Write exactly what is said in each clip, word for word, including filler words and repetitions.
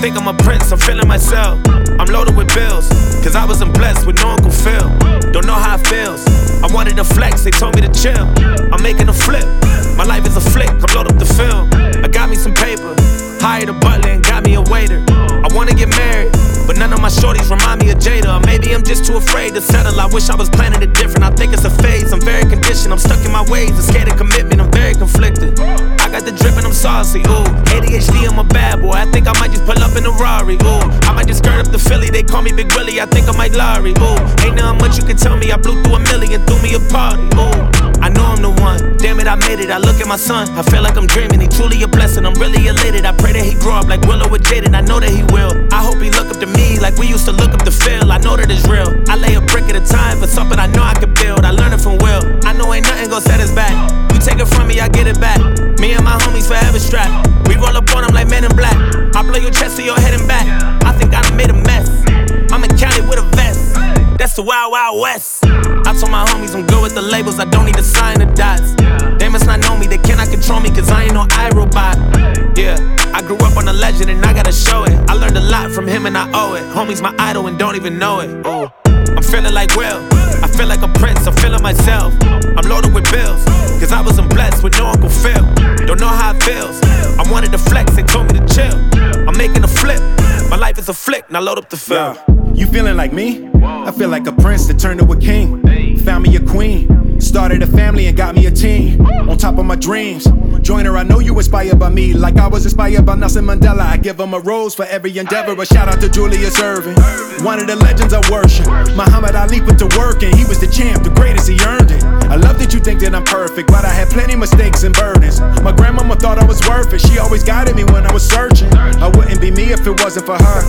think I'm a prince, I'm feeling myself. I'm loaded with bills, cause I wasn't blessed with no Uncle Phil. Don't know how it feels. I wanted to flex, they told me to chill. I'm making a flip, my life is a flick, I'm load up the film. I got me some paper, hired a butler and got me a waiter. I wanna get married, but none of my shorties remind me of Jada. Or maybe I'm just too afraid to settle. I wish I was planning it different. I think it's a phase, I'm very conditioned. I'm stuck in my ways, I'm scared of commitment, I'm very conflicted. I got the drip and I'm saucy, ooh. A D H D, I'm a bad boy, I think I might just pull up in a Rari, ooh. I might just skirt up the Philly, they call me Big Willie, I think I might Larry, ooh. Ain't nothing much you can tell me, I blew through a million, threw me a party, ooh. I know I'm the one, damn it, I made it. I look at my son, I feel like I'm dreaming. He truly a blessing, I'm really elated. I pray that he grow up like Willow with Jaden, I know that he will. I hope he look up to me like we used to look up to Phil. I know that it's real, I lay a brick at a time for something I know I can build. I learned it from Will, I know ain't nothing gon' set us back. You take it from me, I get it back. Me and my homies forever strapped. We roll up on them like Men in Black. I blow your chest to your head and back. I think I done made a mess. I'm in Cali with a vest. That's the Wild Wild West. I told my homies I'm good with the labels, I don't need to sign the dots. They must not know me, they cannot control me, cause I ain't no iRobot. Yeah, I grew up on a legend and I gotta show it. I learned a lot from him and I owe it. Homie's my idol and don't even know it. Ooh. I'm feeling like Will, I feel like a prince, I'm feeling myself. I'm loaded with bills, cause I wasn't blessed with no Uncle Phil. Don't know how it feels, I wanted to flex, they told me to chill. I'm making a flip, my life is a flick, now load up the film. Yeah. You feeling like me? I feel like a prince that turned to a king. Found me a queen, started a family and got me a team. On top of my dreams, Joyner, I know you inspired by me, like I was inspired by Nelson Mandela. I give him a rose for every endeavor. A shout out to Julius Erving, one of the legends I worship. Muhammad Ali put to work and he was the champ, the greatest, he earned it. I love that you think that I'm perfect, but I had plenty mistakes and burdens. My grandmama thought I was worth it, she always guided me when I was searching. I wouldn't be me if it wasn't for her.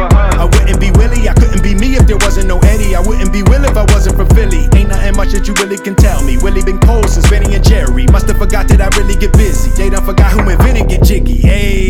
I wouldn't be Willie, I couldn't be me if there wasn't no Eddie. I wouldn't be Will if I wasn't from Philly. Ain't nothing much that you really can tell me. Willie been cold since Benny and Jerry. Must've forgot that I really get busy. They done forgot who invented Get Jiggy.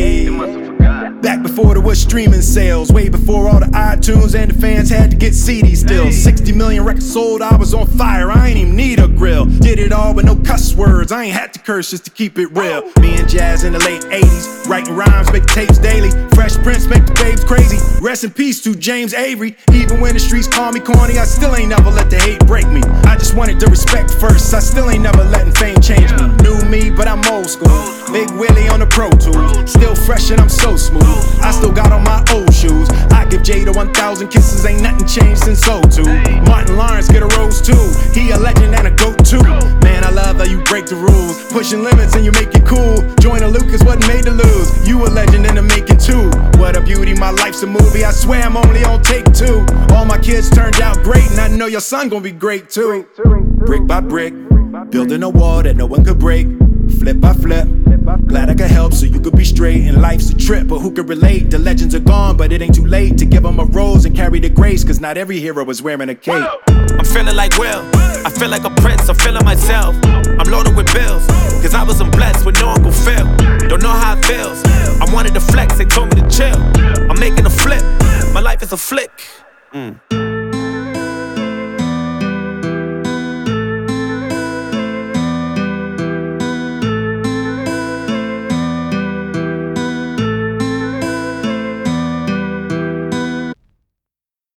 Hey. Back before there was streaming sales, way before all the iTunes and the fans had to get C Ds still. sixty million records sold, I was on fire, I ain't even need a grill. Did it all with no cuss words, I ain't had to curse just to keep it real. Me and Jazz in the late eighties, writing rhymes, make tapes daily. Fresh Prince make the babes crazy. Rest in peace to James Avery. Even when the streets call me corny, I still ain't never let the hate break me. I just wanted the respect first, I still ain't never letting fame change me. New me, but I'm old school. Big Willie on the Pro Tools, still fresh and I'm so smooth. I still got on my old shoes. I give Jada one thousand kisses, ain't nothing changed since oh two. Martin Lawrence get a rose too, he a legend and a goat too. Man, I love how you break the rules, pushing limits and you make it cool. Joyner Lucas wasn't made to lose, you a legend in the making too. What a beauty, my life's a movie, I swear I'm only on take two. All my kids turned out great and I know your son gonna be great too. Brick by brick, building a wall that no one could break. Flip by flip, glad I could help so you could be straight. And life's a trip, but who could relate? The legends are gone, but it ain't too late to give them a rose and carry the grace, cause not every hero was wearing a cape. I'm feeling like Will, I feel like a prince, I'm feeling myself. I'm loaded with bills, cause I wasn't blessed with no Uncle Phil. Don't know how it feels, I wanted to flex, they told me to chill. I'm making a flip, my life is a flick. Mm.